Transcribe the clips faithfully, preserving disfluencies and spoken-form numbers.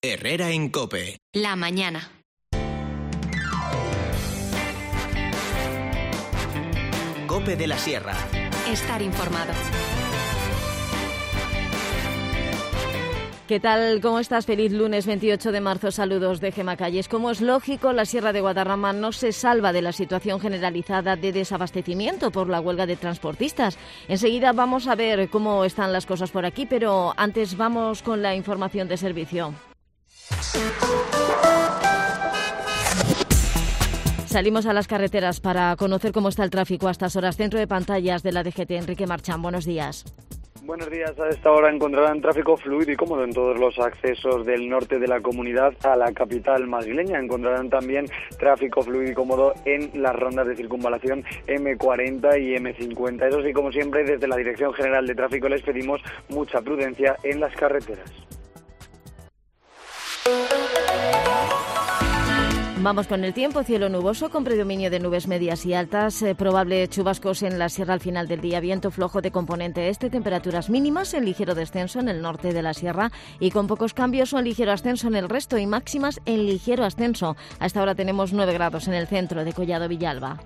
Herrera en COPE. La mañana. COPE de la Sierra. Estar informado. ¿Qué tal? ¿Cómo estás? Feliz lunes veintiocho de marzo. Saludos de Gemma Calles. Como es lógico, la Sierra de Guadarrama no se salva de la situación generalizada de desabastecimiento por la huelga de transportistas. Enseguida vamos a ver cómo están las cosas por aquí, pero antes vamos con la información de servicio. Salimos a las carreteras para conocer cómo está el tráfico a estas horas. Centro de pantallas de la D G T, Enrique Marchán. Buenos días. Buenos días. A esta hora encontrarán tráfico fluido y cómodo en todos los accesos del norte de la comunidad a la capital madrileña. Encontrarán también tráfico fluido y cómodo en las rondas de circunvalación eme cuarenta y eme cincuenta. Eso sí, como siempre, desde la Dirección General de Tráfico les pedimos mucha prudencia en las carreteras. Vamos con el tiempo. Cielo nuboso con predominio de nubes medias y altas, eh, probable chubascos en la sierra al final del día, viento flojo de componente este, temperaturas mínimas en ligero descenso en el norte de la sierra y con pocos cambios o en ligero ascenso en el resto y máximas en ligero ascenso. A esta hora tenemos nueve grados en el centro de Collado Villalba.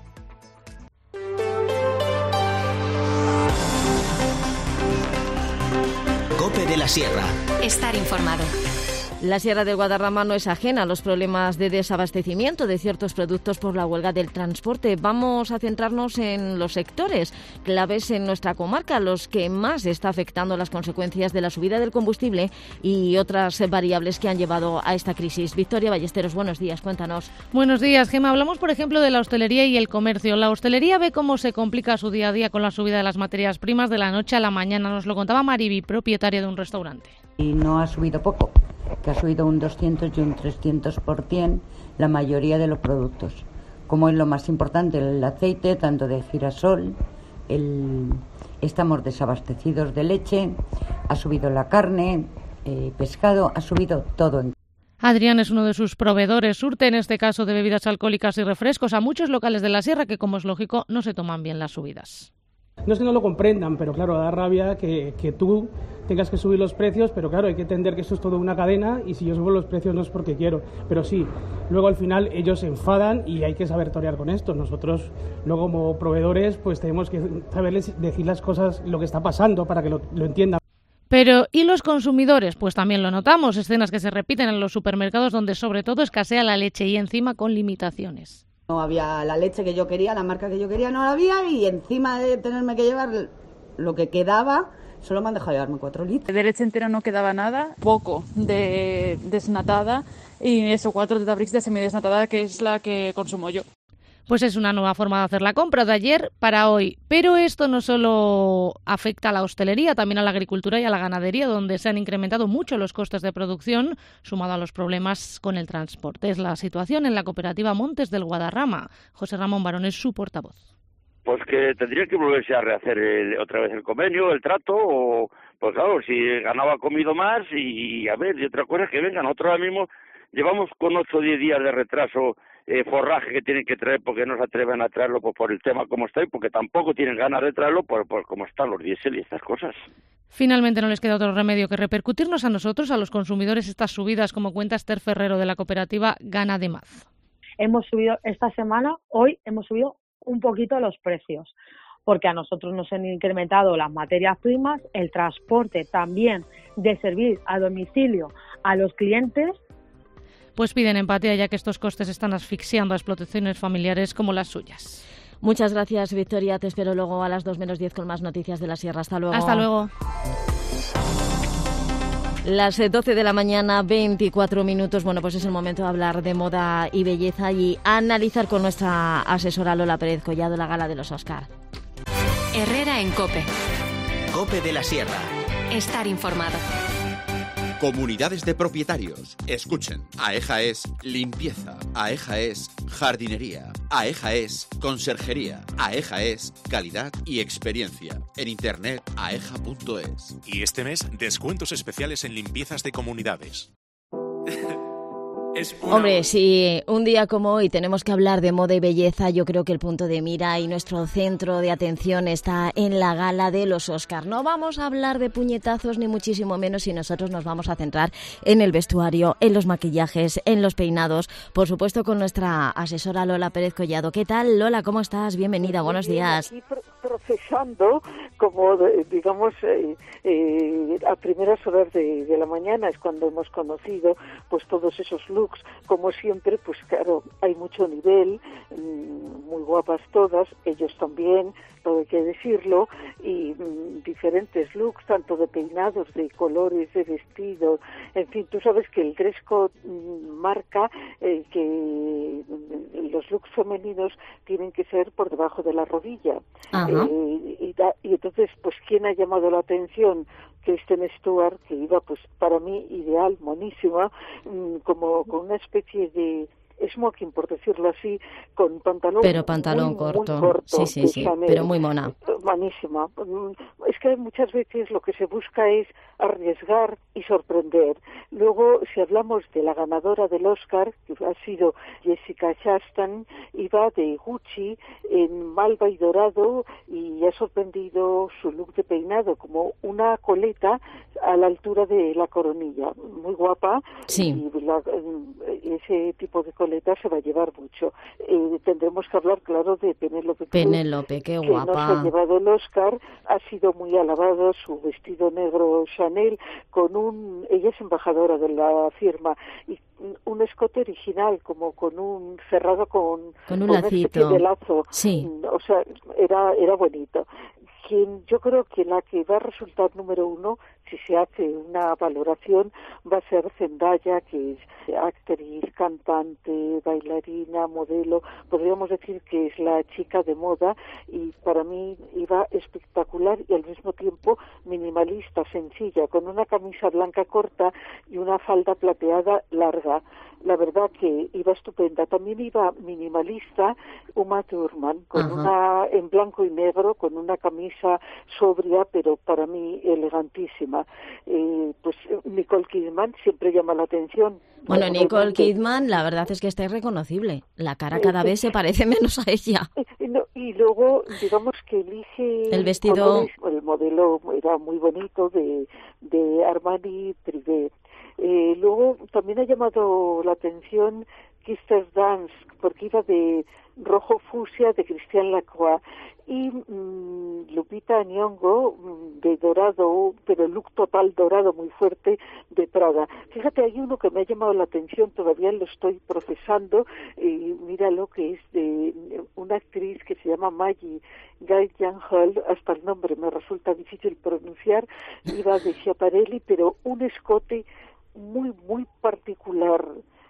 COPE de la Sierra. Estar informado. La Sierra del Guadarrama no es ajena a los problemas de desabastecimiento de ciertos productos por la huelga del transporte. Vamos a centrarnos en los sectores claves en nuestra comarca, los que más está afectando las consecuencias de la subida del combustible y otras variables que han llevado a esta crisis. Victoria Ballesteros, buenos días, cuéntanos. Buenos días, Gemma. Hablamos, por ejemplo, de la hostelería y el comercio. La hostelería ve cómo se complica su día a día con la subida de las materias primas de la noche a la mañana. Nos lo contaba Mariby, propietaria de un restaurante. Y no ha subido poco, que ha subido un doscientos y un trescientos por ciento la mayoría de los productos. Como es lo más importante, el aceite, tanto de girasol, el... estamos desabastecidos de leche, ha subido la carne, eh, pescado, ha subido todo. Adrián es uno de sus proveedores, surte en este caso de bebidas alcohólicas y refrescos a muchos locales de la sierra que, como es lógico, no se toman bien las subidas. No es que no lo comprendan, pero claro, da rabia que, que tú tengas que subir los precios, pero claro, hay que entender que esto es todo una cadena y si yo subo los precios no es porque quiero, pero sí, luego al final ellos se enfadan y hay que saber torear con esto. Nosotros, luego como proveedores, pues tenemos que saberles decir las cosas, lo que está pasando para que lo, lo entiendan. Pero, ¿y los consumidores? Pues también lo notamos, escenas que se repiten en los supermercados donde sobre todo escasea la leche y encima con limitaciones. No había la leche que yo quería, la marca que yo quería no la había y encima de tenerme que llevar lo que quedaba, solo me han dejado llevarme cuatro litros. De leche entera no quedaba nada, poco de desnatada y eso, cuatro tetabricks de semidesnatada que es la que consumo yo. Pues es una nueva forma de hacer la compra de ayer para hoy. Pero esto no solo afecta a la hostelería, también a la agricultura y a la ganadería, donde se han incrementado mucho los costes de producción, sumado a los problemas con el transporte. Es la situación en la cooperativa Montes del Guadarrama. José Ramón Barón es su portavoz. Pues que tendría que volverse a rehacer el, otra vez el convenio, el trato, o pues claro, si ganaba comido más y, y a ver, y otra cosa es que vengan. Nosotros ahora mismo llevamos con ocho o diez días de retraso Eh, forraje que tienen que traer porque no se atreven a traerlo pues, por el tema como está y porque tampoco tienen ganas de traerlo por, por cómo están los diésel y estas cosas. Finalmente no les queda otro remedio que repercutirnos a nosotros, a los consumidores, estas subidas, como cuenta Esther Ferrero de la cooperativa Gana de Maz. Hemos subido esta semana, hoy hemos subido un poquito los precios, porque a nosotros nos han incrementado las materias primas, el transporte también de servir a domicilio a los clientes. Pues piden empatía ya que estos costes están asfixiando a explotaciones familiares como las suyas. Muchas gracias, Victoria. Te espero luego a las dos menos diez con más noticias de la Sierra. Hasta luego. Hasta luego. Las doce de la mañana, veinticuatro minutos. Bueno, pues es el momento de hablar de moda y belleza y analizar con nuestra asesora Lola Pérez Collado la gala de los Oscar. Herrera en COPE. COPE de la Sierra. Estar informado. Comunidades de propietarios. Escuchen. AEJA es limpieza. AEJA es jardinería. AEJA es conserjería. AEJA es calidad y experiencia. En internet aeja punto es. Y este mes, descuentos especiales en limpiezas de comunidades. Hombre, si un día como hoy tenemos que hablar de moda y belleza, yo creo que el punto de mira y nuestro centro de atención está en la gala de los Oscar. No vamos a hablar de puñetazos ni muchísimo menos, y nosotros nos vamos a centrar en el vestuario, en los maquillajes, en los peinados, por supuesto con nuestra asesora Lola Pérez Collado. ¿Qué tal, Lola? ¿Cómo estás? Bienvenida, buenos días. Aquí procesando, como digamos, eh, eh, a primeras horas de, de la mañana es cuando hemos conocido pues todos esos looks. Como siempre, pues claro, hay mucho nivel, muy guapas todas, ellos también, todo hay que decirlo, y mm, diferentes looks, tanto de peinados, de colores, de vestidos, en fin, tú sabes que el dress code mm, marca eh, que los looks femeninos tienen que ser por debajo de la rodilla. Eh, y, da, y entonces, pues, ¿quién ha llamado la atención? Kristen Stewart, que iba, pues, para mí, ideal, monísima, mmm, como con una especie de smoking, por decirlo así, con pantalón pero pantalón muy, corto. muy corto, sí, sí, sí, Chanel, pero muy mona. Buenísima. Es que muchas veces lo que se busca es arriesgar y sorprender. Luego, si hablamos de la ganadora del Oscar, que ha sido Jessica Chastain, iba de Gucci en malva y dorado y ha sorprendido su look de peinado como una coleta a la altura de la coronilla. Muy guapa. Sí. Y la, ese tipo de coleta se va a llevar mucho. Eh, tendremos que hablar, claro, de Penélope Cruz. Penélope, qué que guapa. Que nos ha llevado el Oscar. Ha sido muy alabado su vestido negro Chanel con un... Ella es embajadora de la firma y un escote original, como con un cerrado con, con un con lacito. De lazo. Sí. O sea, era, era bonito. Quien, yo creo que la que va a resultar número uno, si se hace una valoración, va a ser Zendaya, que es actriz, cantante, bailarina, modelo. Podríamos decir que es la chica de moda y para mí iba espectacular y al mismo tiempo minimalista, sencilla, con una camisa blanca corta y una falda plateada larga. La verdad que iba estupenda. También iba minimalista Uma Thurman, con Ajá. una en blanco y negro, con una camisa sobria, pero para mí elegantísima. Eh, pues Nicole Kidman siempre llama la atención. Bueno, Nicole Kidman, la verdad es que está irreconocible. La cara cada vez se parece menos a ella. Y, no, y luego, digamos que elige... El vestido... Colores, el modelo era muy bonito de, de Armani Privé. Eh, luego también ha llamado la atención Kirsten Dunst, porque iba de rojo fucsia de Christian Lacroix y mmm, Lupita Nyong'o de dorado, pero el look total dorado muy fuerte de Prada. Fíjate, hay uno que me ha llamado la atención, todavía lo estoy procesando, y míralo, que es de una actriz que se llama Maggie Gyllenhaal, hasta el nombre me resulta difícil pronunciar, iba de Schiaparelli, pero un escote muy, muy particular,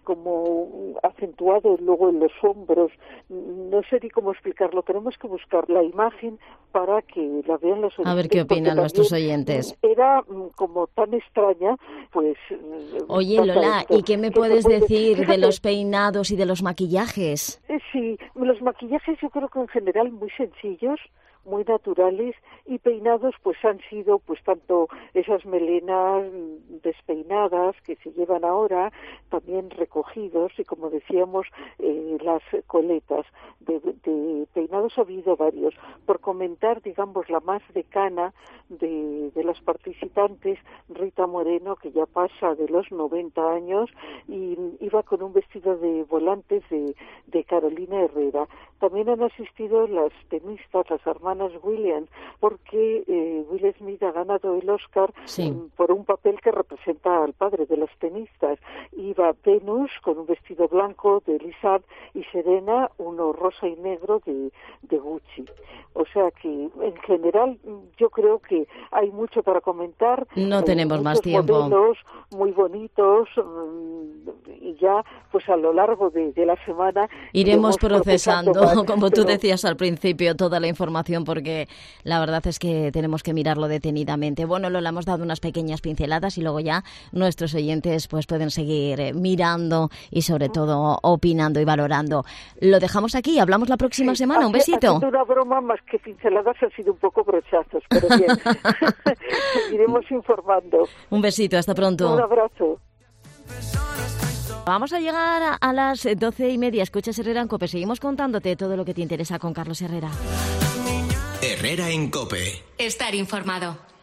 como acentuado luego en los hombros, no sé ni cómo explicarlo, tenemos que buscar la imagen para que la vean los oyentes. A ver qué opinan nuestros oyentes. Era como tan extraña, pues... Oye, Lola, ¿y qué me puedes decir Fíjate, de los peinados y de los maquillajes? Sí, los maquillajes yo creo que en general muy sencillos, muy naturales, y peinados pues han sido pues tanto esas melenas despeinadas que se llevan ahora, también recogidos, y como decíamos eh, las coletas de, de peinados ha habido varios. Por comentar, digamos, la más decana de, de las participantes, Rita Moreno, que ya pasa de los noventa años y iba con un vestido de volantes de, de Carolina Herrera. También han asistido las tenistas, las hermanas Williams, porque eh, Will Smith ha ganado el Oscar sí. por un papel que representa al padre de las tenistas. Iba Venus con un vestido blanco de Lizard y Serena uno rosa y negro de, de Gucci. O sea que en general yo creo que hay mucho para comentar. No eh, tenemos más tiempo. Modelos muy bonitos y ya pues a lo largo de, de la semana iremos procesando, más, como tú pero... decías al principio, toda la información, porque la verdad es que tenemos que mirarlo detenidamente. Bueno, Lola, hemos dado unas pequeñas pinceladas y luego ya nuestros oyentes pues pueden seguir mirando y sobre todo opinando y valorando. Lo dejamos aquí, hablamos la próxima sí, semana. Un besito. Haciendo una broma, más que pinceladas han sido un poco brochazos, pero bien. Seguiremos informando. Un besito, hasta pronto. Un abrazo. Vamos a llegar a, a las doce y media. Escuchas Herrera en COPE. Seguimos contándote todo lo que te interesa con Carlos Herrera. Herrera en COPE. Estar informado.